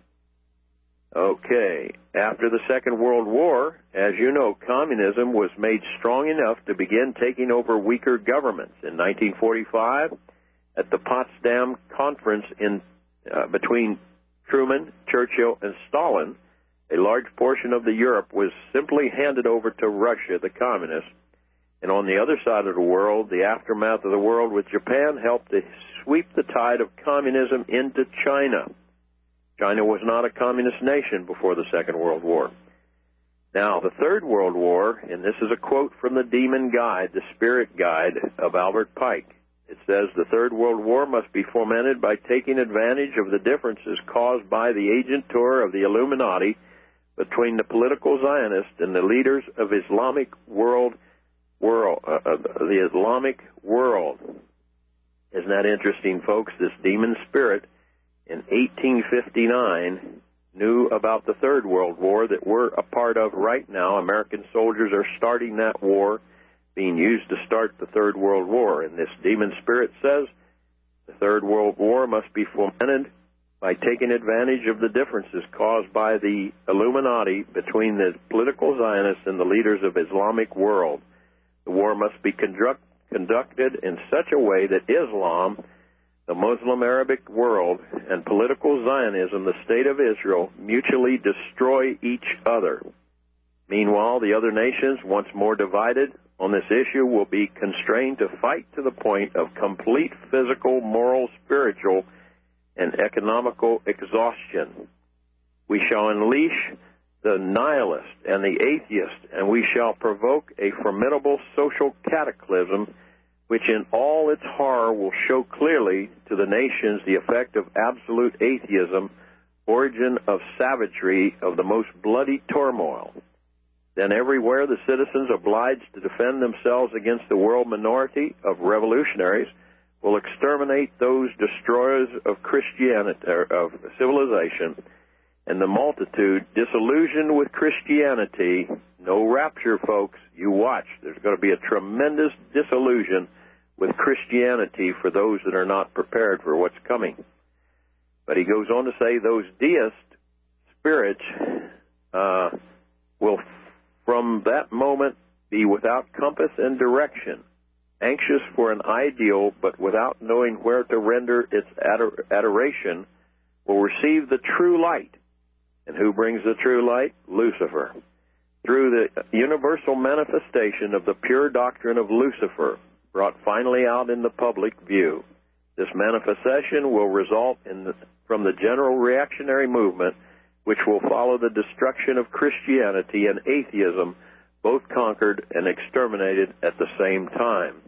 S1: Okay, after the Second World War, as you know, communism was made strong enough to begin taking over weaker governments. In nineteen forty-five, at the Potsdam Conference in uh, between Truman, Churchill, and Stalin, a large portion of the Europe was simply handed over to Russia, the communists. And on the other side of the world, the aftermath of the world with Japan helped to sweep the tide of communism into China. China was not a communist nation before the Second World War. Now, the Third World War, and this is a quote from the Demon Guide, the Spirit Guide of Albert Pike. It says the Third World War must be fomented by taking advantage of the differences caused by the agentur of the Illuminati between the political Zionists and the leaders of Islamic world, world uh, uh, the Islamic world. Isn't that interesting, folks? This demon spirit in eighteen fifty-nine knew about the Third World War that we're a part of right now. American soldiers are starting that war, being used to start the Third World War. And this demon spirit says the Third World War must be fomented by taking advantage of the differences caused by the Illuminati between the political Zionists and the leaders of Islamic world. The war must be conduct, conducted in such a way that Islam, the Muslim Arabic world, and political Zionism, the State of Israel, mutually destroy each other. Meanwhile, the other nations, once more divided on this issue, will be constrained to fight to the point of complete physical, moral, spiritual, and economical exhaustion. We shall unleash the nihilist and the atheist, and we shall provoke a formidable social cataclysm which in all its horror will show clearly to the nations the effect of absolute atheism, origin of savagery, of the most bloody turmoil. Then everywhere the citizens obliged to defend themselves against the world minority of revolutionaries will exterminate those destroyers of Christianity, of civilization, and the multitude disillusioned with Christianity. No rapture, folks. You watch. There's going to be a tremendous disillusion with Christianity for those that are not prepared for what's coming. But he goes on to say those deist spirits uh, will from that moment be without compass and direction, anxious for an ideal, but without knowing where to render its ador- adoration, will receive the true light. And who brings the true light? Lucifer. Through the universal manifestation of the pure doctrine of Lucifer, brought finally out in the public view. This manifestation will result in the, from the general reactionary movement, which will follow the destruction of Christianity and atheism, both conquered and exterminated at the same time.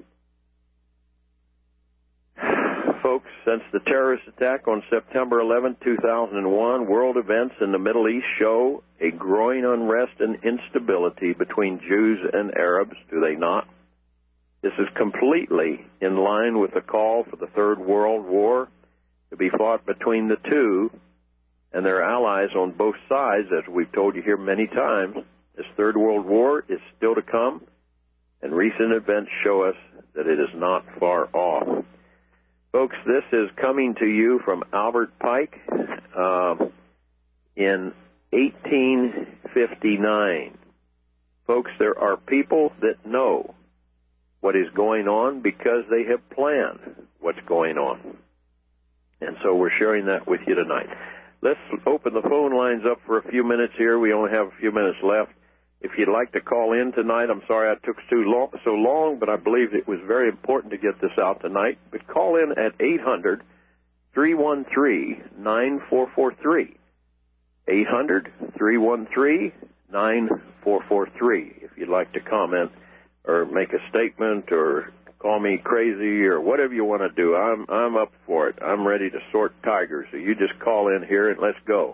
S1: Folks, since the terrorist attack on September eleventh, two thousand one, world events in the Middle East show a growing unrest and instability between Jews and Arabs, do they not? This is completely in line with the call for the Third World War to be fought between the two and their allies on both sides. As we've told you here many times, this Third World War is still to come, and recent events show us that it is not far off. Folks, this is coming to you from Albert Pike uh, in eighteen fifty-nine. Folks, there are people that know what is going on because they have planned what's going on. And so we're sharing that with you tonight. Let's open the phone lines up for a few minutes here. We only have a few minutes left. If you'd like to call in tonight, I'm sorry I took too long, so long, but I believe it was very important to get this out tonight. But call in at eight hundred, three one three, nine four four three. eight hundred, three one three, nine four four three if you'd like to comment or make a statement or call me crazy or whatever you want to do. I'm I'm up for it. I'm ready to sort tigers. So you just call in here and let's go.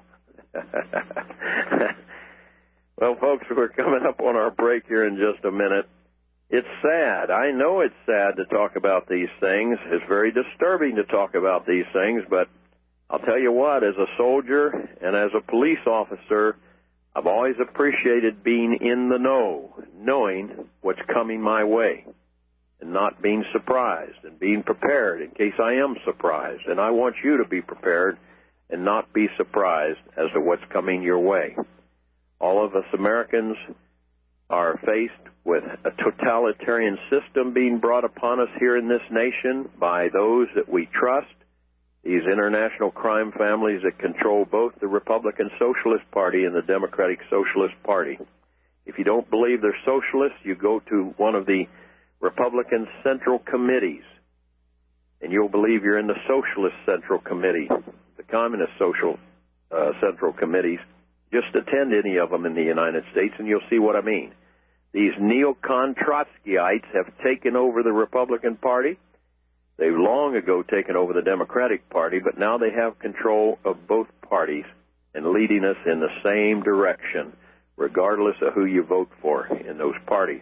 S1: Well, folks, we're coming up on our break here in just a minute. It's sad. I know it's sad to talk about these things. It's very disturbing to talk about these things, but I'll tell you what, as a soldier and as a police officer, I've always appreciated being in the know, knowing what's coming my way, and not being surprised, and being prepared in case I am surprised. And I want you to be prepared and not be surprised as to what's coming your way. All of us Americans are faced with a totalitarian system being brought upon us here in this nation by those that we trust, these international crime families that control both the Republican Socialist Party and the Democratic Socialist Party. If you don't believe they're socialists, you go to one of the Republican Central Committees, and you'll believe you're in the Socialist Central Committee, the Communist Social uh, Central Committees. Just attend any of them in the United States, and you'll see what I mean. These neocon Trotskyites have taken over the Republican Party. They've long ago taken over the Democratic Party, but now they have control of both parties and leading us in the same direction, regardless of who you vote for in those parties.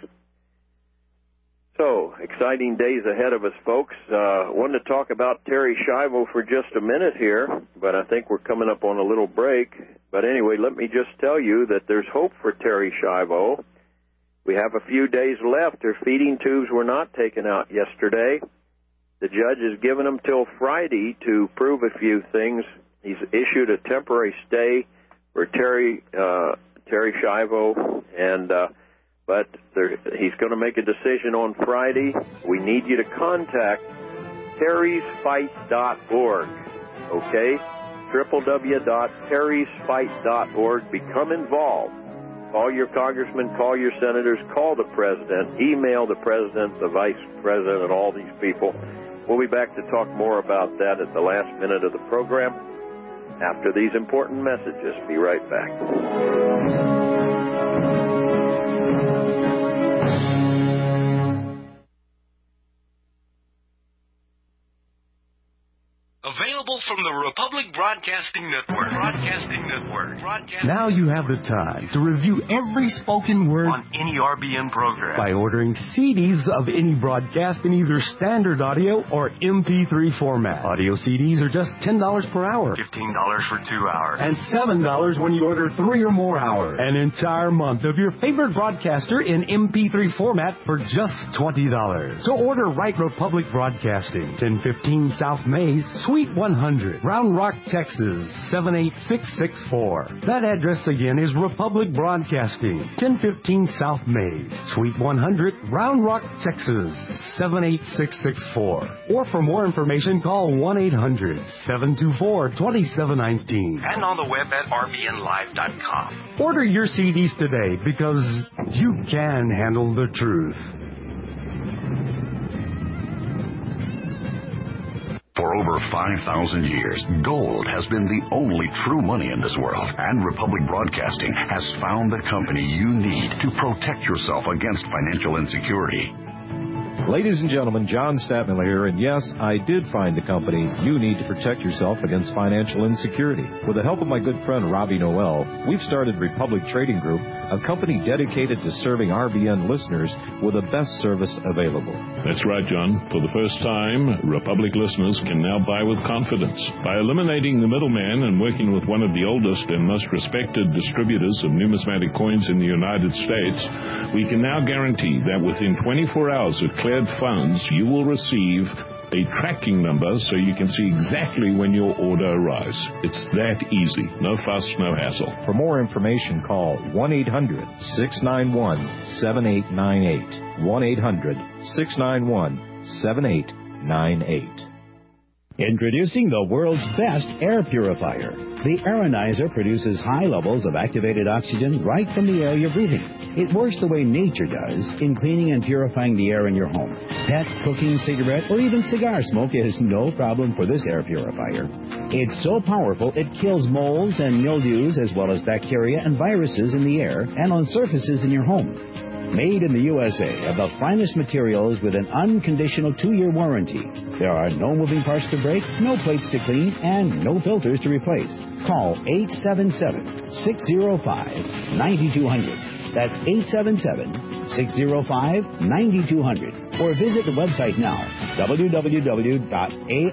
S1: So, exciting days ahead of us, folks. Uh, wanted to talk about Terri Schiavo for just a minute here, but I think we're coming up on a little break. But anyway, let me just tell you that there's hope for Terri Schiavo. We have a few days left. Her feeding tubes were not taken out yesterday. The judge has given them till Friday to prove a few things. He's issued a temporary stay for Terri uh, Terri Schiavo, and uh, but there, he's going to make a decision on Friday. We need you to contact terrys fight dot org, okay? w w w dot terrys fight dot org. Become involved. Call your congressman, call your senators, call the president, email the president, the vice president, and all these people. We'll be back to talk more about that at the last minute of the program after these important messages. Be right back.
S11: Available from the Republic Broadcasting Network. Broadcasting Network. Broadcasting
S2: Now you have the time to review every spoken word
S11: on any R B N program
S2: by ordering C Ds of any broadcast in either standard audio or M P three format. Audio C Ds are just ten dollars per hour.
S11: fifteen dollars for two hours.
S2: And seven dollars when you order three or more hours. An entire month of your favorite broadcaster in M P three format for just twenty dollars. So order right Republic Broadcasting, ten fifteen South Mays, Suite one hundred, Round Rock, Texas, seven eight six six four. That address again is Republic Broadcasting, ten fifteen South Mays, Suite one hundred, Round Rock, Texas, seven eight six six four. Or for more information, call one eight hundred seven two four two seven one nine.
S11: And on the web at r b n live dot com.
S2: Order your C Ds today because you can handle the truth.
S5: For over five thousand years, gold has been the only true money in this world, and Republic Broadcasting has found the company you need to protect yourself against financial insecurity.
S6: Ladies and gentlemen, John Stadtmiller here, and yes, I did find the company you need to protect yourself against financial insecurity. With the help of my good friend Robbie Noel, we've started Republic Trading Group, a company dedicated to serving R B N listeners with the best service available.
S7: That's right, John. For the first time, Republic listeners can now buy with confidence. By eliminating the middleman and working with one of the oldest and most respected distributors of numismatic coins in the United States, we can now guarantee that within twenty-four hours of cleared funds, you will receive a tracking number so you can see exactly when your order arrives. It's that easy. No fuss, no hassle.
S6: For more information, call one eight hundred six nine one seven eight nine eight. one eight hundred six nine one seven eight nine eight.
S8: Introducing the world's best air purifier. The Aeronizer produces high levels of activated oxygen right from the air you're breathing. It works the way nature does in cleaning and purifying the air in your home. Pet, cooking, cigarette, or even cigar smoke is no problem for this air purifier. It's so powerful it kills molds and mildews as well as bacteria and viruses in the air and on surfaces in your home. Made in the U S A of the finest materials with an unconditional two-year warranty. There are no moving parts to break, no plates to clean, and no filters to replace. Call eight seven seven, six zero five, nine two zero zero. That's eight seven seven, six zero five, nine two zero zero. Or visit the website now, w w w dot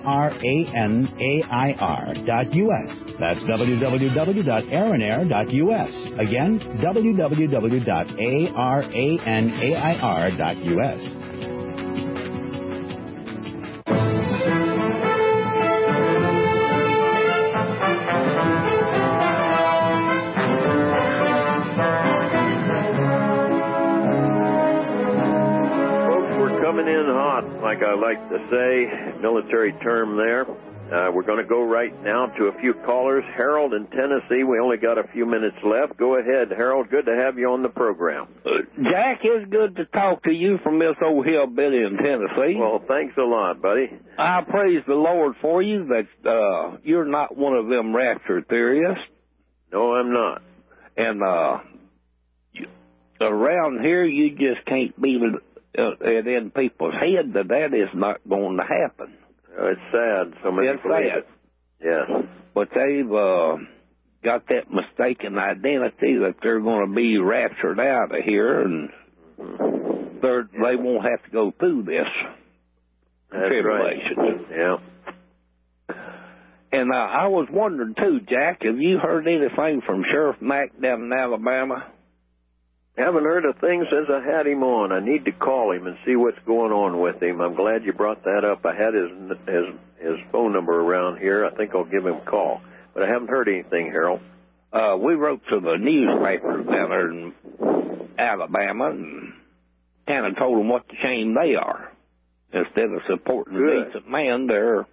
S8: aranair dot u s. That's w w w dot aranair dot u s. Again, w w w dot aranair dot u s.
S1: Like I like to say, military term there. Uh, we're going to go right now to a few callers. Harold in Tennessee, we only got a few minutes left. Go ahead, Harold. Good to have you on the program.
S12: Uh, Jack, it's good to talk to you from this old hillbilly in Tennessee.
S1: Well, thanks a lot, buddy.
S12: I praise the Lord for you that uh, you're not one of them rapture theorists.
S1: No, I'm not.
S12: And uh, you, around here, you just can't be it in people's head that that is not going to happen.
S1: Uh, it's sad. So many
S12: it's
S1: believe
S12: sad.
S1: it. Yes.
S12: But they've uh, got that mistaken identity that they're going to be raptured out of here, and they're, yeah. they won't have to go through this
S1: That's
S12: tribulation.
S1: Right. Yeah.
S12: And uh, I was wondering, too, Jack, have you heard anything from Sheriff Mack down in Alabama?
S1: Haven't heard a thing since I had him on. I need to call him and see what's going on with him. I'm glad you brought that up. I had his his his phone number around here. I think I'll give him a call. But I haven't heard anything, Harold.
S12: Uh, we wrote to the newspapers down there in Alabama and kind of told them what the shame they are. Instead of supporting
S1: Good.
S12: a decent man, they're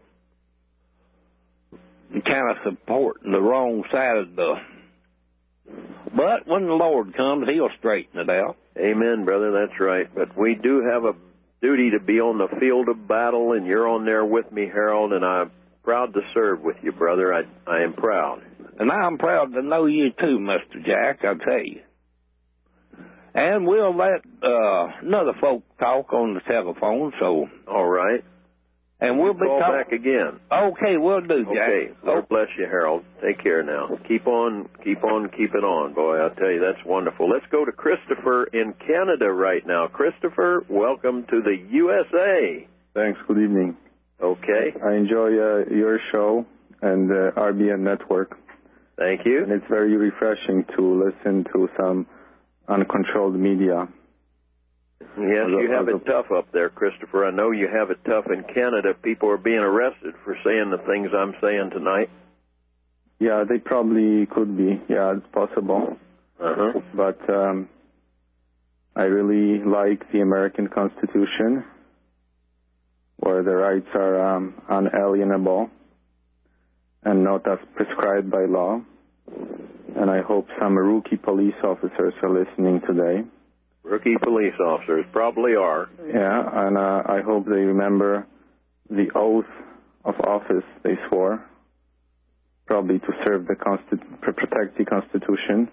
S12: kind of supporting the wrong side of the... But when the Lord comes, he'll straighten it out.
S1: Amen, brother. That's right. But we do have a duty to be on the field of battle, and you're on there with me, Harold, and I'm proud to serve with you, brother. I, I am proud.
S12: And I'm proud to know you, too, Mister Jack, I tell you. And we'll let uh, another folk talk on the telephone, so...
S1: All right.
S12: And we'll
S1: you
S12: be
S1: call
S12: talk-
S1: back again.
S12: Okay, we'll do, Jack.
S1: Okay. Lord bless you, Harold. Take care now. Keep on, keep on, keep it on, boy. I'll tell you, that's wonderful. Let's go to Christopher in Canada right now. Christopher, welcome to the U S A.
S13: Thanks. Good evening.
S1: Okay.
S13: I enjoy uh, your show and the uh, R B N network.
S1: Thank you.
S13: And it's very refreshing to listen to some uncontrolled media.
S1: Yes, you have it tough up there, Christopher. I know you have it tough in Canada. People are being arrested for saying the things I'm saying tonight.
S13: Yeah, they probably could be. Yeah, it's possible.
S1: Uh-huh.
S13: But um, I really like the American Constitution, where the rights are um, unalienable and not as prescribed by law. And I hope some rookie police officers are listening today.
S1: Rookie police officers probably are.
S13: Yeah, and uh, I hope they remember the oath of office they swore, probably to serve the Consti- protect the Constitution.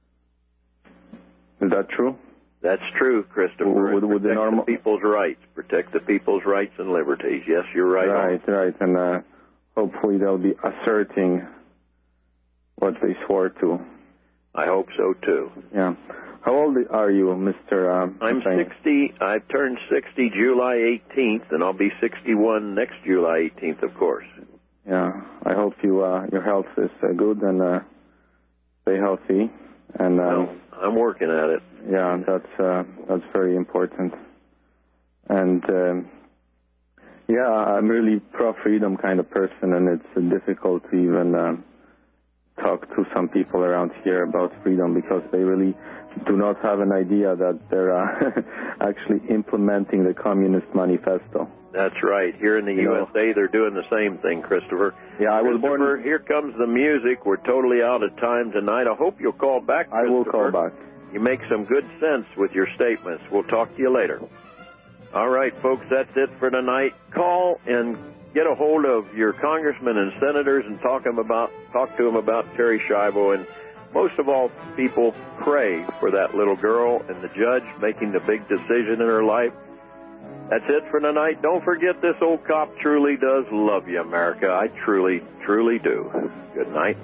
S13: Is that true?
S1: That's true, Christopher.
S13: Would, would
S1: protect
S13: the, normal...
S1: the people's rights. Protect the people's rights and liberties. Yes, you're right.
S13: Right,
S1: on.
S13: right. And uh, hopefully they'll be asserting what they swore to.
S1: I hope so, too.
S13: Yeah. How old are you, Mister Um,
S1: I'm sixty. I turned sixty July eighteenth, and I'll be sixty-one next July eighteenth, of course.
S13: Yeah. I hope you uh, your health is uh, good and uh, stay healthy. And um,
S1: well, I'm working at it.
S13: Yeah, that's uh, that's very important. And um, yeah, I'm really pro-freedom kind of person, and it's uh, difficult to even uh, talk to some people around here about freedom because they really do not have an idea that they're uh, actually implementing the Communist Manifesto.
S1: That's right. Here in the you U S A, know. They're doing the same thing, Christopher.
S13: Yeah, I was
S1: born... Here comes the music. We're totally out of time tonight. I hope you'll call back,
S13: I will call back.
S1: You make some good sense with your statements. We'll talk to you later. All right, folks, that's it for tonight. Call and get a hold of your congressmen and senators and talk them about talk to them about Terri Schiavo. And most of all, people, pray for that little girl and the judge making the big decision in her life. That's it for tonight. Don't forget, this old cop truly does love you, America. I truly, truly do. Good night.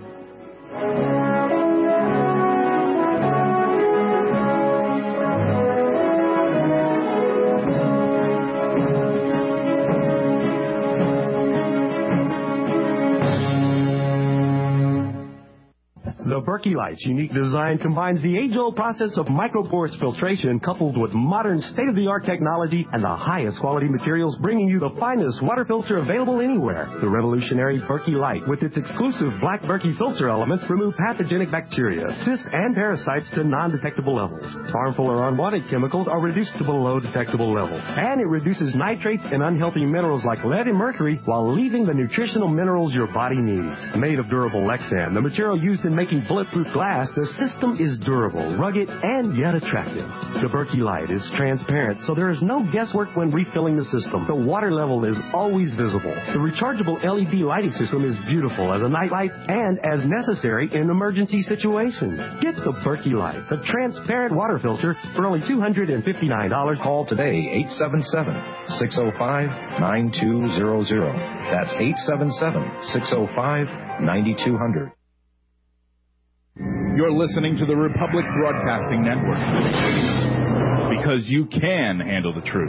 S2: The Berkey Light's unique design combines the age-old process of microporous filtration coupled with modern state-of-the-art technology and the highest quality materials, bringing you the finest water filter available anywhere. The revolutionary Berkey Light, with its exclusive black Berkey filter elements, remove pathogenic bacteria, cysts, and parasites to non-detectable levels. Harmful or unwanted chemicals are reduced to below detectable levels. And it reduces nitrates and unhealthy minerals like lead and mercury while leaving the nutritional minerals your body needs. Made of durable Lexan, the material used in making bulletproof bulletproof glass, the system is durable, rugged, and yet attractive. The Berkey Light is transparent, so there is no guesswork when refilling the system. The water level is always visible. The rechargeable L E D lighting system is beautiful as a nightlight and as necessary in emergency situations. Get the Berkey Light, the transparent water filter, for only two hundred fifty-nine dollars.
S6: Call today, eight seven seven, six oh five, nine two zero zero. That's eight seven seven, six oh five, nine two zero zero.
S9: You're listening to the Republic Broadcasting Network. Because you can handle the truth.